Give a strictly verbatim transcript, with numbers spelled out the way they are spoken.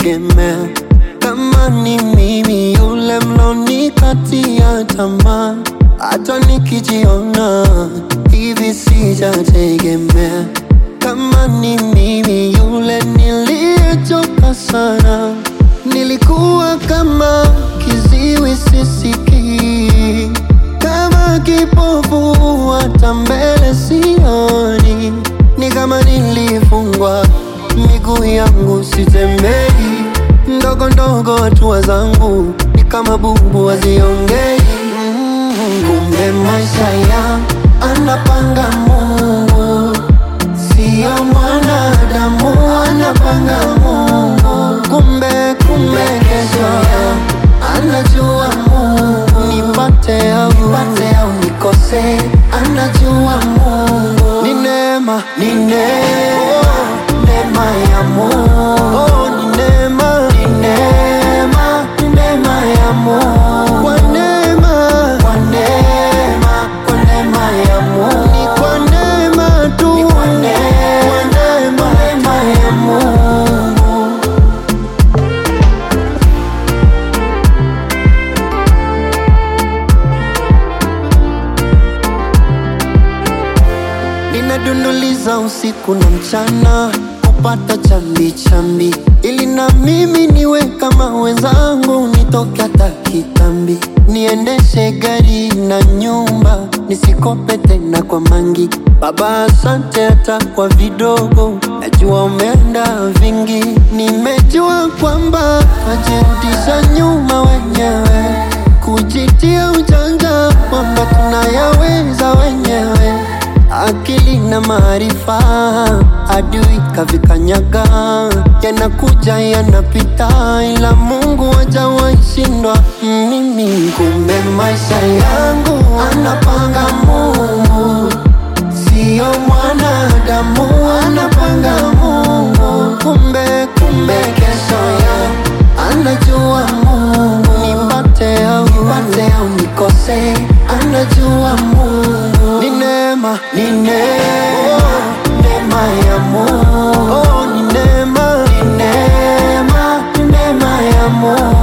tegemea. Kama ni mimi yule mlonikatia tamaa, hata nikijiona hivi sijategemea. Kama ni mimi yule niliyechoka sana, nilikuwa kama kiziwi sisikii, kama kipofu hata mbele sioni. Ni kama nilifungwa miguu yangu sitembei, ndogo ndogo hatua zangu ni kama bubu haziongei. mm -hmm. Kumbe maisha ya anapanga Mungu, sio mwanadamu anapanga Mungu. Kumbe kumbe kesho ya anajua Mungu, nipate au nipate au nikose anajua Mungu. Ni neema, ni neema, neema ya Mungu. Oh, ni neema, ni neema, ni neema ya Mungu. Kwa neema, kwa neema, kwa neema ya Mungu. Ni kwa neema tu, ni kwa neema, kwa neema, neema ya Mungu. Ninadunduliza usiku na mchana kupata chambi chambi, ili na mimi niwe kama wenzangu, nitoke hata kitambi. Niendeshe gari na nyumba, nisikope tena kwa mangi. Baba asante hata kwa vidogo, najua umeenda vingi. Nimejua kwamba wajirudisha nyuma wenyewe, kujitia ujanja kwamba tunayaweza wenyewe. Akili na maarifa adui kavikanyaga, yanakuja yanapita, ila Mungu hajawahi shindwa mimi. Kumbe maisha yangu anapanga Mungu, sio mwanadamu anapanga Mungu. Kumbe kumbe kesho ya anajua Mungu, nipate au nipate au nikose anajua Mungu. Ni neema, ni neema, neema ya Mungu. Oh, ni neema, ni neema, ni neema ya Mungu.